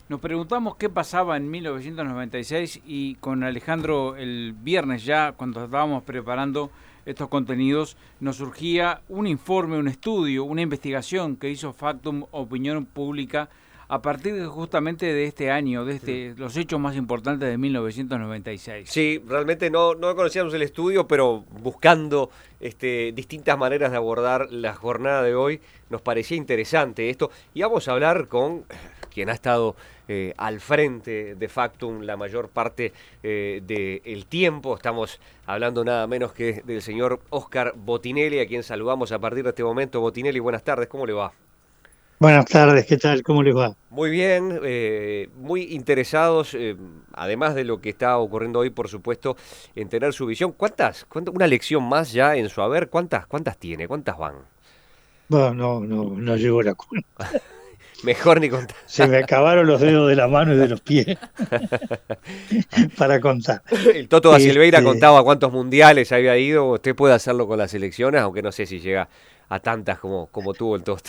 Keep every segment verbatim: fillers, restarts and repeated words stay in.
Nos preguntamos qué pasaba en mil novecientos noventa y seis y con Alejandro el viernes ya, cuando estábamos preparando estos contenidos, nos surgía un informe, un estudio, una investigación que hizo Factum Opinión Pública a partir de, justamente de este año, de este, los hechos más importantes de mil novecientos noventa y seis. Sí, realmente no, no conocíamos el estudio, pero buscando este, distintas maneras de abordar la jornada de hoy, nos parecía interesante esto. Y vamos a hablar con quien ha estado eh, al frente de Factum la mayor parte eh, del tiempo. Estamos hablando nada menos que del señor Óscar Botinelli, a quien saludamos a partir de este momento. Botinelli, buenas tardes, ¿cómo le va? Buenas tardes, ¿qué tal? ¿Cómo les va? Muy bien, eh, muy interesados, eh, además de lo que está ocurriendo hoy, por supuesto, en tener su visión. ¿Cuántas? cuántas una lección más ya en su haber? ¿Cuántas, cuántas tiene? ¿Cuántas van? Bueno, no, no, no llegó la cuenta. Mejor ni contar. Se me acabaron los dedos de la mano y de los pies para contar. El Toto da Silveira Este... contaba cuántos mundiales había ido. Usted puede hacerlo con las selecciones, aunque no sé si llega a tantas como, como tuvo el Toto.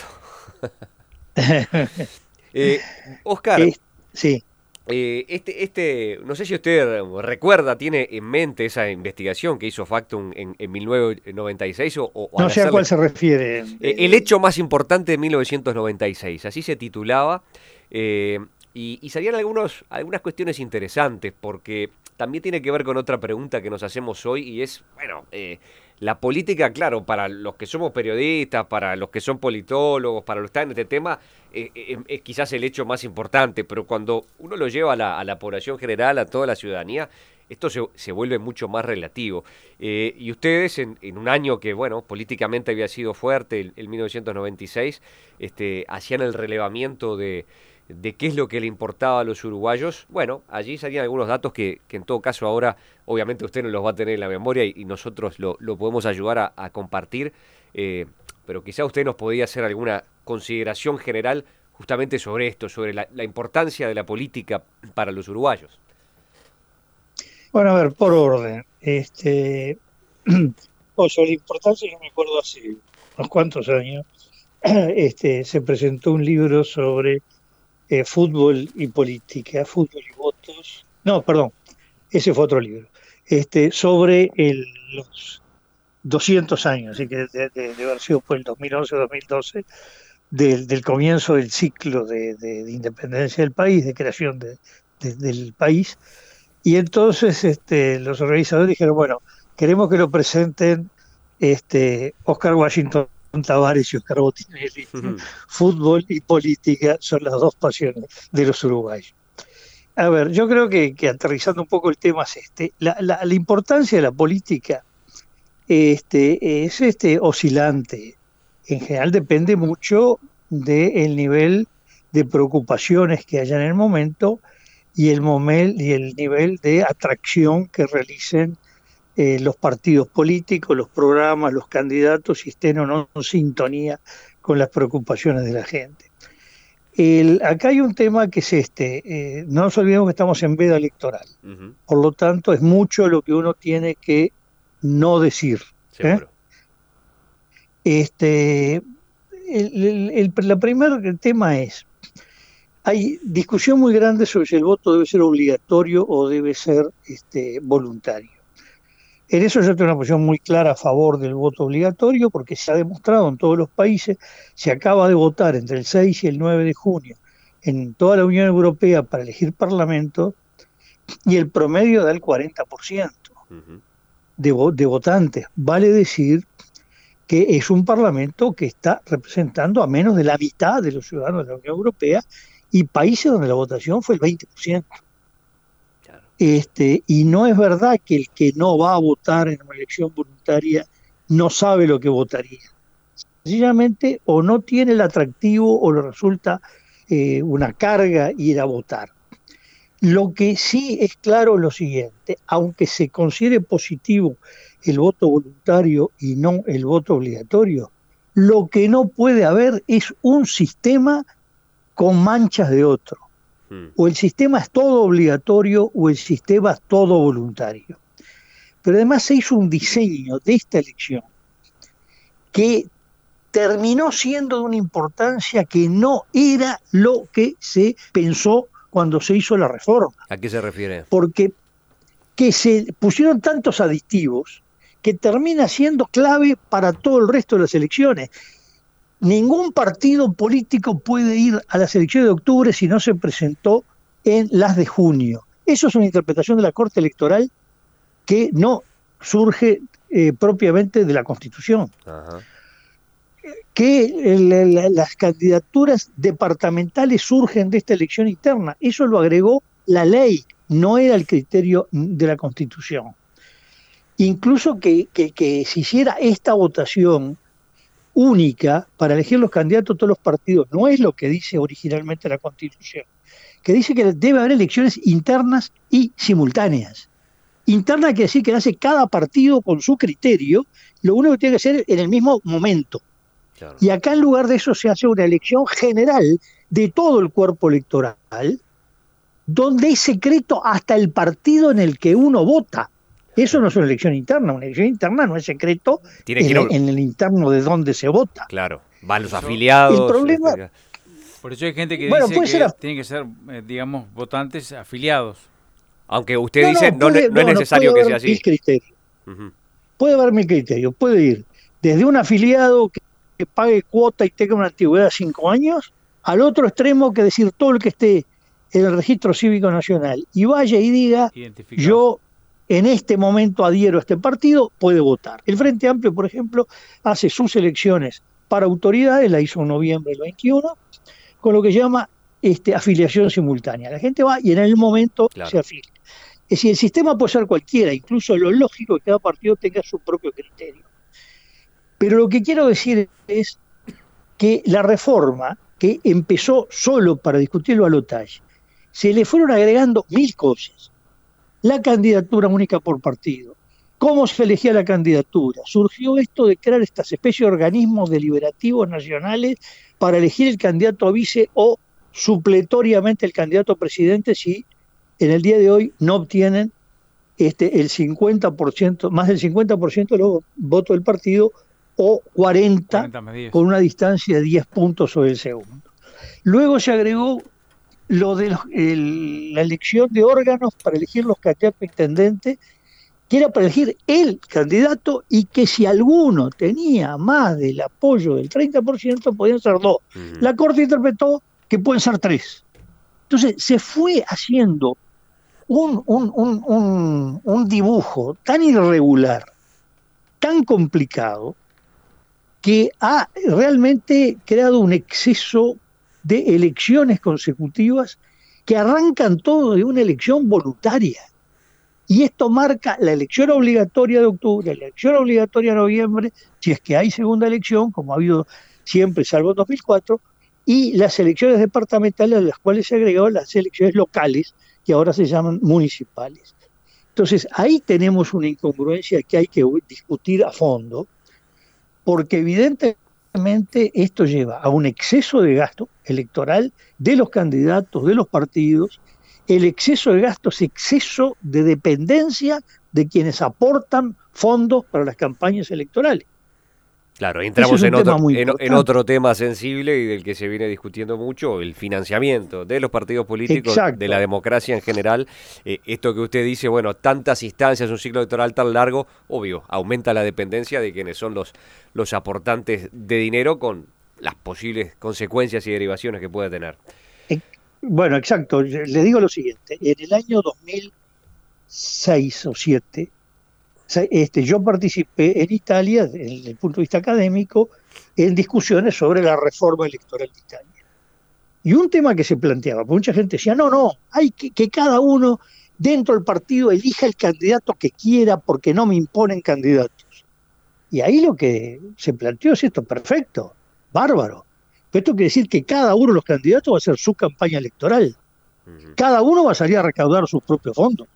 eh, Óscar, es, sí. eh, este, este, no sé si usted recuerda, tiene en mente esa investigación que hizo Factum en, en mil novecientos noventa y seis o, o No al sé a hacerle, cuál se refiere. eh, el hecho más importante de mil novecientos noventa y seis, así se titulaba, eh, y, y salían algunos, algunas cuestiones interesantes, porque también tiene que ver con otra pregunta que nos hacemos hoy, y es, bueno, eh, la política, claro, para los que somos periodistas, para los que son politólogos, para los que están en este tema, eh, eh, es quizás el hecho más importante, pero cuando uno lo lleva a la, a la población general, a toda la ciudadanía, esto se, se vuelve mucho más relativo. Eh, y ustedes, en, en un año que, bueno, políticamente había sido fuerte, el, el mil novecientos noventa y seis, este, hacían el relevamiento de, de qué es lo que le importaba a los uruguayos. Bueno, allí salían algunos datos que, que en todo caso ahora, obviamente usted no los va a tener en la memoria y, y nosotros lo, lo podemos ayudar a, a compartir, eh, pero quizá usted nos podía hacer alguna consideración general justamente sobre esto, sobre la, la importancia de la política para los uruguayos. Bueno, a ver, por orden. Este, o sobre la importancia, yo me acuerdo hace unos cuantos años, este, se presentó un libro sobre eh, fútbol y política, fútbol y votos. No, perdón, ese fue otro libro. Este, sobre el, los doscientos años, así que de, de, de haber sido por el dos mil once dos mil doce, del, del comienzo del ciclo de, de, de independencia del país, de creación de, de, del país. Y entonces este, los organizadores dijeron, bueno, queremos que lo presenten este, Oscar Washington Tabárez y Oscar Botinelli. Uh-huh. Fútbol y política son las dos pasiones de los uruguayos. A ver, yo creo que, que aterrizando un poco el tema es este, la, la, la importancia de la política este, es este, oscilante. En general depende mucho del nivel de preocupaciones que haya en el momento y el, momento, y el nivel de atracción que realicen eh, los partidos políticos, los programas, los candidatos, si estén o no en sintonía con las preocupaciones de la gente. El, acá hay un tema que es este, eh, no nos olvidemos que estamos en veda electoral, uh-huh. Por lo tanto es mucho lo que uno tiene que no decir. ¿eh? Este, el, el, el, el primer tema es, hay discusión muy grande sobre si el voto debe ser obligatorio o debe ser este, voluntario. En eso yo tengo una posición muy clara a favor del voto obligatorio porque se ha demostrado en todos los países, se acaba de votar entre el seis y el nueve de junio en toda la Unión Europea para elegir parlamento y el promedio da el cuarenta por ciento uh-huh. de, de votantes. Vale decir que es un parlamento que está representando a menos de la mitad de los ciudadanos de la Unión Europea y países donde la votación fue el veinte por ciento. Claro. Este, y no es verdad que el que no va a votar en una elección voluntaria no sabe lo que votaría. Sencillamente o no tiene el atractivo o le resulta eh, una carga ir a votar. Lo que sí es claro es lo siguiente, aunque se considere positivo el voto voluntario y no el voto obligatorio, lo que no puede haber es un sistema con manchas de otro. Hmm. O el sistema es todo obligatorio o el sistema es todo voluntario. Pero además se hizo un diseño de esta elección que terminó siendo de una importancia que no era lo que se pensó cuando se hizo la reforma. ¿A qué se refiere? Porque que se pusieron tantos aditivos que termina siendo clave para todo el resto de las elecciones. Ningún partido político puede ir a las elecciones de octubre si no se presentó en las de junio. Eso es una interpretación de la Corte Electoral que no surge eh, propiamente de la Constitución. Ajá. Que el, la, las candidaturas departamentales surgen de esta elección interna. Eso lo agregó la ley, no era el criterio de la Constitución. Incluso que, que, que se hiciera esta votación única para elegir los candidatos de todos los partidos, no es lo que dice originalmente la Constitución, que dice que debe haber elecciones internas y simultáneas. Interna quiere decir que hace cada partido con su criterio, lo único que tiene que hacer en el mismo momento. Claro. Y acá en lugar de eso se hace una elección general de todo el cuerpo electoral, donde es secreto hasta el partido en el que uno vota. Eso no es una elección interna, una elección interna no es secreto en, ir... en el interno de donde se vota. Claro, van los afiliados. El problema... Por eso hay gente que bueno, dice que ser... tienen que ser, eh, digamos, votantes afiliados. Aunque usted no, dice, no, puede, no, no es necesario no que sea así. Mil criterios. Uh-huh. Puede haber mil criterios, puede ir desde un afiliado que, que pague cuota y tenga una antigüedad de cinco años, al otro extremo que decir todo el que esté en el registro cívico nacional y vaya y diga, yo en este momento adhiero a este partido, puede votar. El Frente Amplio, por ejemplo, hace sus elecciones para autoridades, la hizo en noviembre del veintiuno, con lo que se llama este, afiliación simultánea. La gente va y en el momento claro. se afilia. Es decir, el sistema puede ser cualquiera, incluso lo lógico es que cada partido tenga su propio criterio. Pero lo que quiero decir es que la reforma, que empezó solo para discutir el balotaje, se le fueron agregando mil cosas. La candidatura única por partido, cómo se elegía la candidatura, surgió esto de crear estas especies de organismos deliberativos nacionales para elegir el candidato a vice o supletoriamente el candidato a presidente si en el día de hoy no obtienen este, el cincuenta por ciento, más del cincuenta por ciento de los votos del partido o cuarenta, cuarenta con una distancia de diez puntos sobre el segundo. Luego se agregó lo de los, el, la elección de órganos para elegir los candidatos a intendente, que era para elegir el candidato y que si alguno tenía más del apoyo del treinta por ciento podían ser dos. Uh-huh. La Corte interpretó que pueden ser tres. Entonces se fue haciendo un, un, un, un, un dibujo tan irregular, tan complicado, que ha realmente creado un exceso de elecciones consecutivas que arrancan todo de una elección voluntaria. Y esto marca la elección obligatoria de octubre, la elección obligatoria de noviembre, si es que hay segunda elección, como ha habido siempre, salvo en dos mil cuatro, y las elecciones departamentales, a las cuales se agregaron las elecciones locales, que ahora se llaman municipales. Entonces, ahí tenemos una incongruencia que hay que discutir a fondo, porque evidentemente esto lleva a un exceso de gasto electoral de los candidatos, de los partidos. El exceso de gasto es exceso de dependencia de quienes aportan fondos para las campañas electorales. Claro, entramos en otro, en, en otro tema sensible y del que se viene discutiendo mucho, el financiamiento de los partidos políticos, exacto, de la democracia en general. Eh, esto que usted dice, bueno, tantas instancias, un ciclo electoral tan largo, obvio, aumenta la dependencia de quienes son los, los aportantes de dinero con las posibles consecuencias y derivaciones que puede tener. Bueno, exacto. Le digo lo siguiente. En el año dos mil seis o dos mil siete, Este, yo participé en Italia, desde el punto de vista académico, en discusiones sobre la reforma electoral de Italia. Y un tema que se planteaba, porque mucha gente decía, no, no, hay que, que cada uno dentro del partido elija el candidato que quiera porque no me imponen candidatos. Y ahí lo que se planteó es esto, perfecto, bárbaro. Pero esto quiere decir que cada uno de los candidatos va a hacer su campaña electoral. Uh-huh. Cada uno va a salir a recaudar sus propios fondos.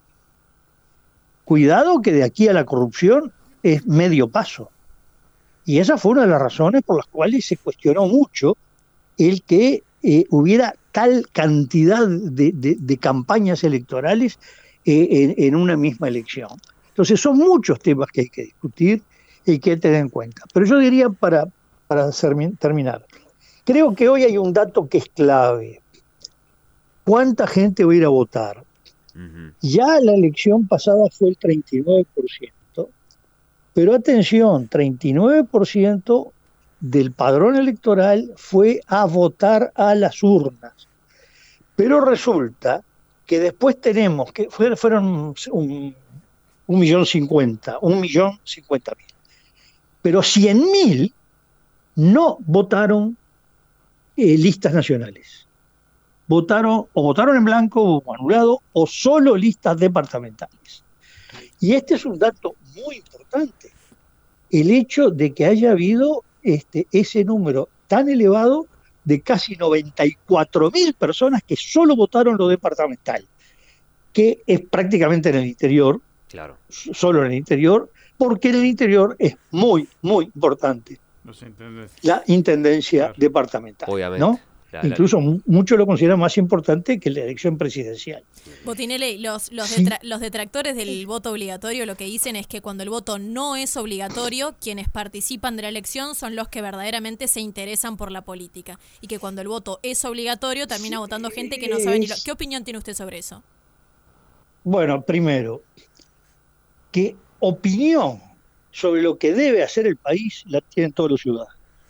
Cuidado que de aquí a la corrupción es medio paso. Y esa fue una de las razones por las cuales se cuestionó mucho el que eh, hubiera tal cantidad de, de, de campañas electorales eh, en, en una misma elección. Entonces son muchos temas que hay que discutir y que hay que tener en cuenta. Pero yo diría, para, para terminar, creo que hoy hay un dato que es clave. ¿cuánta gente va a ir a votar? Uh-huh. Ya la elección pasada fue el treinta y nueve por ciento, pero atención, treinta y nueve por ciento del padrón electoral fue a votar a las urnas. Pero resulta que después tenemos, que fueron un, un millón cincuenta, un millón cincuenta mil. Pero cien mil no votaron eh, listas nacionales. Votaron, o votaron en blanco o anulado, o solo listas departamentales. Y este es un dato muy importante. El hecho de que haya habido este, ese número tan elevado de casi noventa y cuatro mil personas que solo votaron lo departamental, que es prácticamente en el interior, claro. Solo en el interior, porque en el interior es muy, muy importante la intendencia claro. departamental. Obviamente. ¿No? La, Incluso la... muchos lo consideran más importante que la elección presidencial. Botinelli, los, los, sí. detra- los detractores del voto obligatorio lo que dicen es que cuando el voto no es obligatorio, quienes participan de la elección son los que verdaderamente se interesan por la política. Y que cuando el voto es obligatorio termina sí. votando gente que no sabe ni lo... ¿Qué opinión tiene usted sobre eso? Bueno, primero, que opinión sobre lo que debe hacer el país la tienen todos los ciudadanos.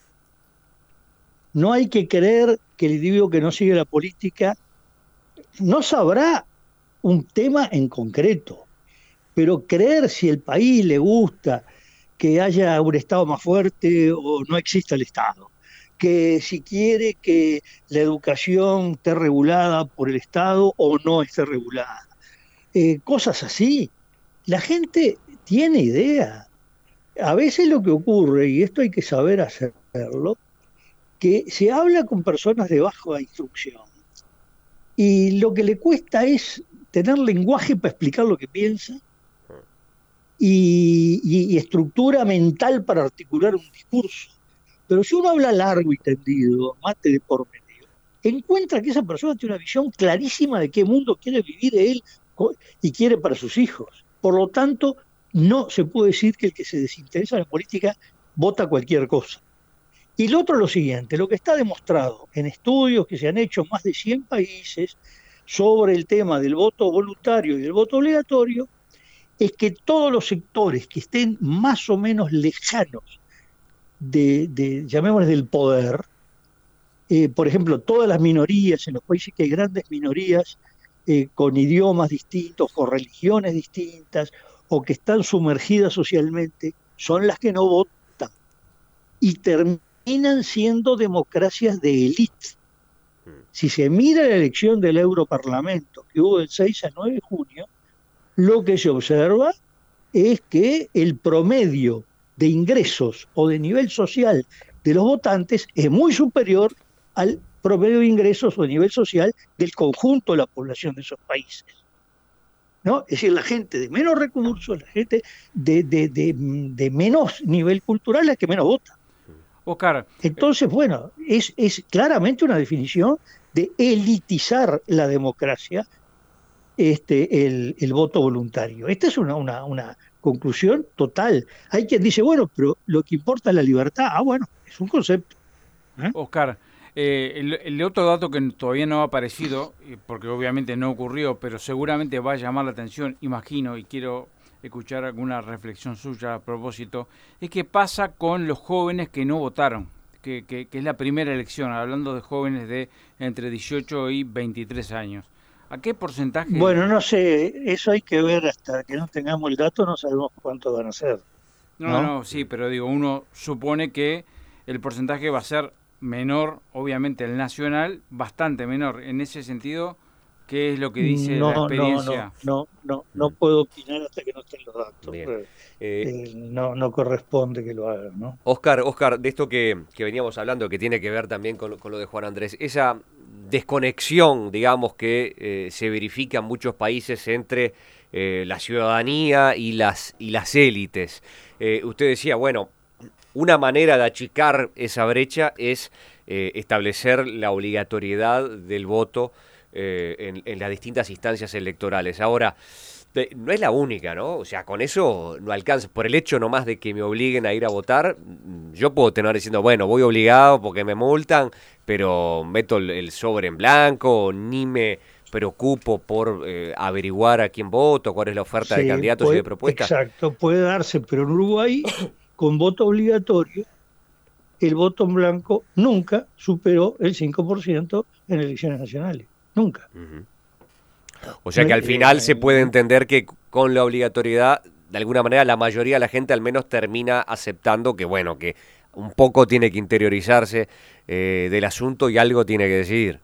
No hay que creer que el individuo que no sigue la política no sabrá un tema en concreto, pero creer si el país le gusta que haya un Estado más fuerte o no exista el Estado, que si quiere que la educación esté regulada por el Estado o no esté regulada, eh, cosas así. La gente tiene idea. A veces lo que ocurre, y esto hay que saber hacerlo, que se habla con personas de baja instrucción y lo que le cuesta es tener lenguaje para explicar lo que piensa y, y, y estructura mental para articular un discurso. Pero si uno habla largo y tendido, mate de por medio, encuentra que esa persona tiene una visión clarísima de qué mundo quiere vivir él y quiere para sus hijos. Por lo tanto, no se puede decir que el que se desinteresa en la política vota cualquier cosa. Y lo otro es lo siguiente, lo que está demostrado en estudios que se han hecho en más de cien países sobre el tema del voto voluntario y del voto obligatorio, es que todos los sectores que estén más o menos lejanos de, de llamémosles del poder, eh, por ejemplo, todas las minorías, en los países que hay grandes minorías eh, con idiomas distintos, con religiones distintas, o que están sumergidas socialmente, son las que no votan. Y terminan terminan siendo democracias de élite. Si se mira la elección del Europarlamento que hubo del seis al nueve de junio, lo que se observa es que el promedio de ingresos o de nivel social de los votantes es muy superior al promedio de ingresos o de nivel social del conjunto de la población de esos países, ¿no? Es decir, la gente de menos recursos, la gente de, de, de, de menos nivel cultural es la que menos vota. Oscar. Entonces, bueno, es, es claramente una definición de elitizar la democracia, este, el, el voto voluntario. Esta es una, una, una conclusión total. Hay quien dice, bueno, pero lo que importa es la libertad. Ah, bueno, es un concepto. ¿Eh? Oscar, eh, el, el otro dato que todavía no ha aparecido, porque obviamente no ocurrió, pero seguramente va a llamar la atención, imagino, y quiero escuchar alguna reflexión suya a propósito, es qué pasa con los jóvenes que no votaron, que, que, que es la primera elección, hablando de jóvenes de entre dieciocho y veintitrés años. ¿A qué porcentaje? Bueno, no sé, eso hay que ver hasta que no tengamos el dato, no sabemos cuánto van a ser. No, no, no sí, pero digo, uno supone que el porcentaje va a ser menor, obviamente el nacional, bastante menor. En ese sentido, ¿qué es lo que dice no, la experiencia? No, no, no, no, no puedo opinar hasta que no estén los datos. Eh, eh, no, no corresponde que lo hagan, ¿no? Oscar, Oscar, de esto que, que veníamos hablando, que tiene que ver también con, con lo de Juan Andrés, esa desconexión, digamos, que eh, se verifica en muchos países entre eh, la ciudadanía y las, y las élites. Eh, usted decía, bueno, una manera de achicar esa brecha es eh, establecer la obligatoriedad del voto Eh, en, en las distintas instancias electorales. Ahora, No es la única, ¿no? O sea, con eso no alcanza. Por el hecho nomás de que me obliguen a ir a votar, yo puedo tener diciendo, bueno, voy obligado porque me multan, pero meto el, el sobre en blanco, ni me preocupo por eh, averiguar a quién voto, cuál es la oferta Sí, de candidatos puede, y de propuestas. Exacto, puede darse, pero en Uruguay, con voto obligatorio, el voto en blanco nunca superó el cinco por ciento en elecciones nacionales. Nunca. Uh-huh. O sea que al final se puede entender que con la obligatoriedad, de alguna manera, la mayoría de la gente al menos termina aceptando que, bueno, que un poco tiene que interiorizarse eh, del asunto y algo tiene que decidir.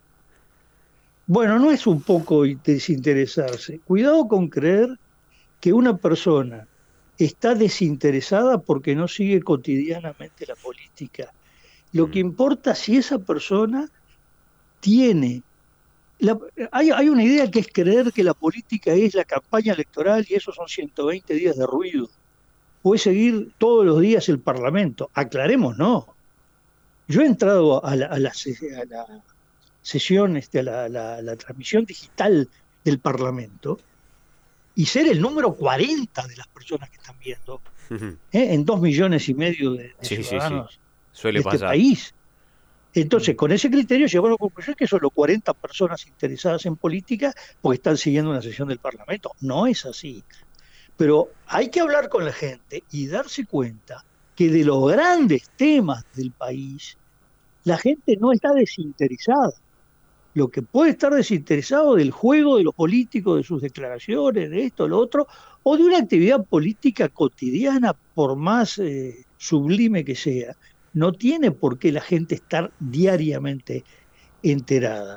Bueno, no es un poco desinteresarse. Cuidado con creer que una persona está desinteresada porque no sigue cotidianamente la política. Lo que importa es si esa persona tiene... La, hay, hay una idea que es creer que la política es la campaña electoral y esos son ciento veinte días de ruido. Puede seguir todos los días el Parlamento. Aclaremos, no. Yo he entrado a la, a la, a la sesión, este, a la, la, la transmisión digital del Parlamento y ser el número cuarenta de las personas que están viendo, ¿eh? en dos millones y medio de, de sí, ciudadanos sí, sí. Suele de este pasar. país. Entonces, con ese criterio llegó a la conclusión que solo cuarenta personas interesadas en política porque están siguiendo una sesión del Parlamento. No es así. Pero hay que hablar con la gente y darse cuenta que de los grandes temas del país, la gente no está desinteresada. Lo que puede estar desinteresado del juego de los políticos, de sus declaraciones, de esto, lo otro, o de una actividad política cotidiana, por más eh, sublime que sea, no tiene por qué la gente estar diariamente enterada.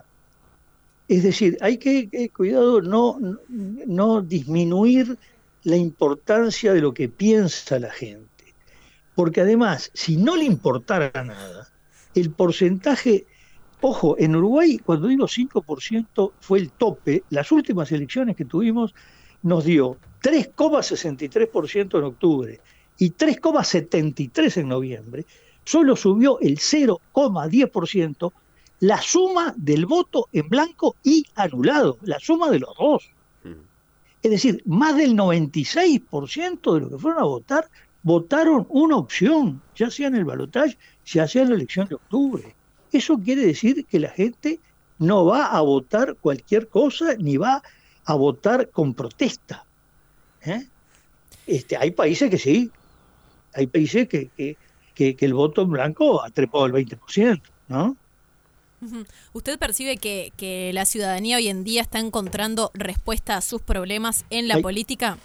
Es decir, hay que, eh, cuidado, no, no disminuir la importancia de lo que piensa la gente. Porque además, si no le importara nada, el porcentaje... Ojo, en Uruguay, cuando digo cinco por ciento fue el tope, las últimas elecciones que tuvimos nos dio tres coma sesenta y tres por ciento en octubre y tres coma setenta y tres por ciento en noviembre, solo subió el cero coma diez por ciento la suma del voto en blanco y anulado, la suma de los dos. Es decir, más del noventa y seis por ciento de los que fueron a votar, votaron una opción, ya sea en el balotaje, ya sea en la elección de octubre. Eso quiere decir que la gente no va a votar cualquier cosa ni va a votar con protesta. ¿Eh? Este, hay países que sí, hay países que, que, que, que el voto en blanco ha trepado el veinte por ciento, ¿no? ¿Usted percibe que, que la ciudadanía hoy en día está encontrando respuesta a sus problemas en la Ay. política?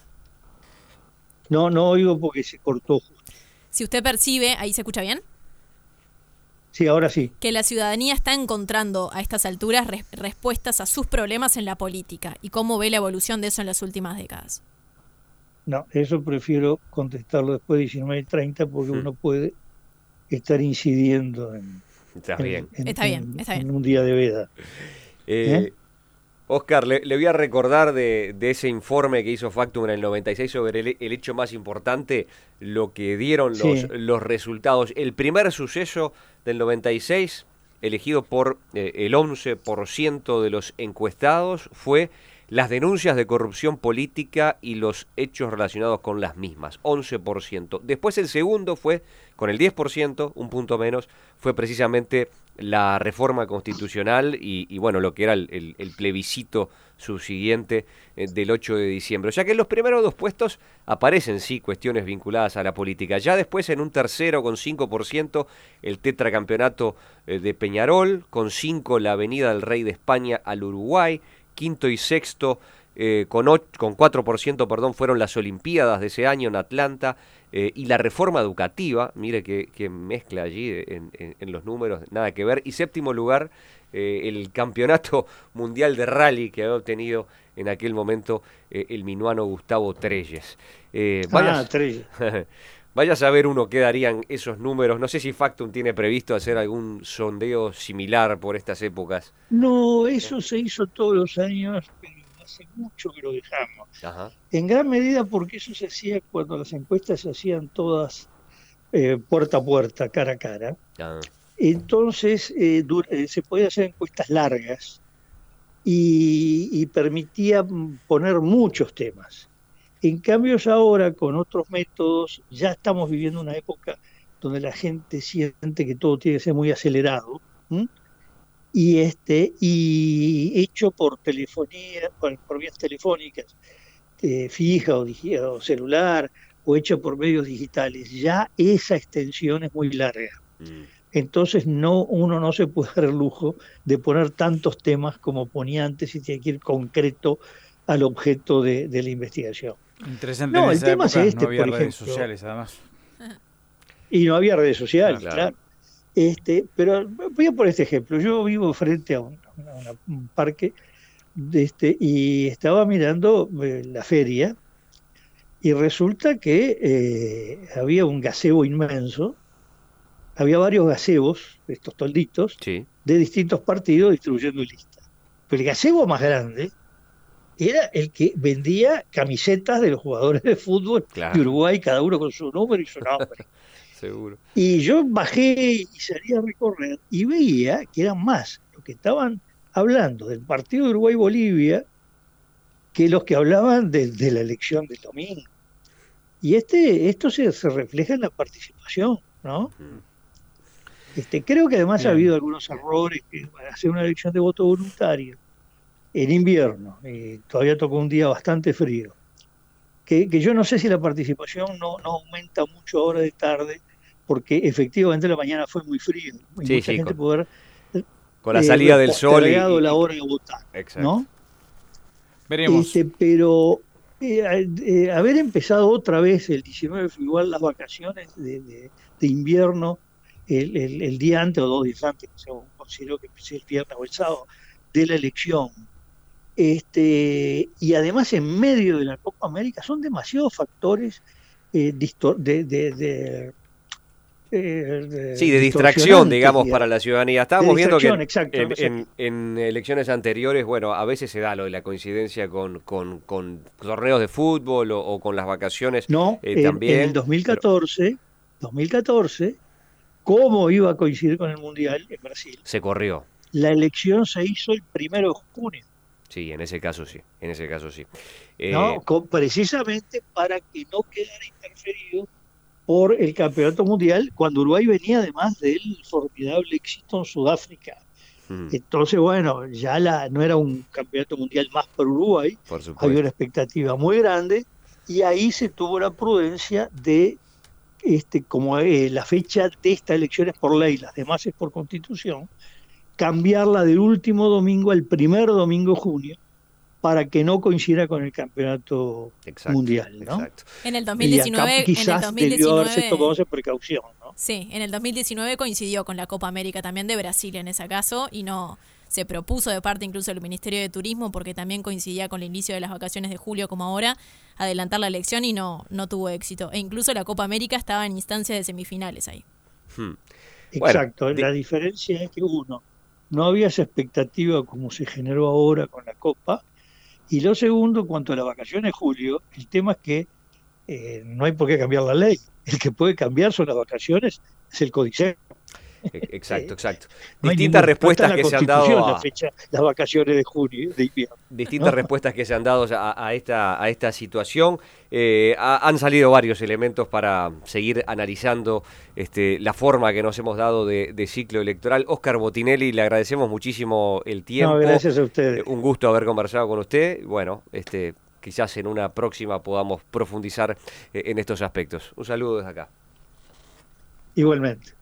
No, no oigo porque se cortó. Si usted percibe, ¿ahí se escucha bien? Sí, ahora sí. Que la ciudadanía está encontrando a estas alturas res- respuestas a sus problemas en la política y cómo ve la evolución de eso en las últimas décadas. No, eso prefiero contestarlo después de diecinueve y treinta porque hmm. uno puede estar incidiendo en, está en, bien. en, está bien, en, está en bien. un día de veda. Eh, ¿Eh? Oscar, le, le voy a recordar de, de ese informe que hizo Factum en el noventa y seis sobre el, el hecho más importante, lo que dieron los, sí. los resultados. El primer suceso del noventa y seis, elegido por eh, el once por ciento de los encuestados, fue las denuncias de corrupción política y los hechos relacionados con las mismas, once por ciento. Después el segundo fue, con el diez por ciento, un punto menos, fue precisamente la reforma constitucional y, y bueno, lo que era el, el, el plebiscito subsiguiente eh, del ocho de diciembre. O sea que en los primeros dos puestos aparecen, sí, cuestiones vinculadas a la política. Ya después en un tercero con cinco por ciento el tetracampeonato eh, de Peñarol, con cinco la Avenida del Rey de España al Uruguay, quinto y sexto eh, con, ocho, con cuatro por ciento perdón, fueron las Olimpiadas de ese año en Atlanta, eh, y la reforma educativa, mire que, que mezcla allí en, en, en los números, nada que ver, y séptimo lugar, eh, el campeonato mundial de rally que había obtenido en aquel momento eh, el minuano Gustavo Trelles. Eh, vaya, ah, Trelles. Vaya a saber uno qué darían esos números. No sé si Factum tiene previsto hacer algún sondeo similar por estas épocas. No, eso se hizo todos los años, pero hace mucho que lo dejamos. Ajá. En gran medida porque eso se hacía cuando las encuestas se hacían todas eh, puerta a puerta, cara a cara. Ah. Entonces eh, dura, eh, se podían hacer encuestas largas y, y permitía poner muchos temas. En cambio, ahora con otros métodos ya estamos viviendo una época donde la gente siente que todo tiene que ser muy acelerado, ¿m? y este y hecho por telefonía, por, por vías telefónicas, eh, fija o, o celular, o hecho por medios digitales. Ya esa extensión es muy larga. Mm. Entonces no, uno no se puede dar el lujo de poner tantos temas como ponía antes y tiene que ir concreto al objeto de, de la investigación. Interesante. No, en el esa tema época es este, no había por redes ejemplo, sociales, además. Y no había redes sociales, claro. claro. Este, pero voy a poner este ejemplo. Yo vivo frente a un, a una, un parque de este, y estaba mirando eh, la feria, y resulta que eh, había un gazebo inmenso, había varios gazebos, estos tolditos, sí, de distintos partidos distribuyendo listas. Pero el gazebo más grande era el que vendía camisetas de los jugadores de fútbol, claro, de Uruguay, cada uno con su número y su nombre. Seguro. Y yo bajé y salí a recorrer y veía que eran más los que estaban hablando del partido de Uruguay-Bolivia que los que hablaban de, de la elección del domingo. Y este, esto se, se refleja en la participación, ¿no? Este, creo que además Bien. ha habido algunos errores que para hacer una elección de voto voluntario en invierno, y todavía tocó un día bastante frío, que, que yo no sé si la participación no, no aumenta mucho ahora de tarde, porque efectivamente la mañana fue muy frío, y sí, mucha sí, gente con, puede haber con la eh, salida del sol y, y la hora de votar, exacto. ¿no? Veremos. Este, pero eh, eh, haber empezado otra vez el diecinueve, igual las vacaciones de, de, de invierno, el, el, el día antes o dos días antes, según considero que empecé el viernes o el sábado, de la elección, este, y además en medio de la Copa América, son demasiados factores eh, de, de, de, de Eh, sí, de distracción, digamos, para la ciudadanía. Estábamos viendo que en, exacto, en, no sé. en, en elecciones anteriores, bueno, a veces se da lo de la coincidencia con, con, con torneos de fútbol o, o con las vacaciones. No, eh, en, también. En el dos mil catorce, pero... dos mil catorce, ¿cómo iba a coincidir con el Mundial en Brasil? Se corrió. La elección se hizo el primero de junio. Sí, en ese caso sí, en ese caso sí. Eh... No, con, precisamente para que no quedara interferido por el campeonato mundial, cuando Uruguay venía además del formidable éxito en Sudáfrica. Hmm. Entonces, bueno, ya la, no era un campeonato mundial más para Uruguay, por supuesto. Había una expectativa muy grande, y ahí se tuvo la prudencia de, este, como eh, la fecha de estas elecciones por ley, las demás es por constitución, cambiarla del último domingo al primer domingo de junio, para que no coincida con el campeonato exacto, mundial, ¿no? Exacto. En el dos mil diecinueve, acá, quizás en el dos mil diecinueve debió haberse tomado esa precaución, ¿no? Sí, en el dos mil diecinueve coincidió con la Copa América también de Brasil en ese caso, y no se propuso de parte incluso del Ministerio de Turismo, porque también coincidía con el inicio de las vacaciones de julio como ahora, adelantar la elección y no, no tuvo éxito. E incluso la Copa América estaba en instancias de semifinales ahí. Hmm. Exacto, bueno, la de... diferencia es que uno, no había esa expectativa como se generó ahora con la Copa. Y lo segundo, en cuanto a las vacaciones de julio, el tema es que eh, no hay por qué cambiar la ley. El que puede cambiar son las vacaciones, es el códice. Exacto, exacto. No distintas respuestas que se han dado a la fecha, las vacaciones de junio, de invierno. Distintas ¿no? respuestas que se han dado a, a esta a esta situación. Eh, ha, han salido varios elementos para seguir analizando este, la forma que nos hemos dado de, de ciclo electoral. Óscar Botinelli, le agradecemos muchísimo el tiempo. No, gracias a ustedes. Eh, un gusto haber conversado con usted. Bueno, este, quizás en una próxima podamos profundizar eh, en estos aspectos. Un saludo desde acá. Igualmente.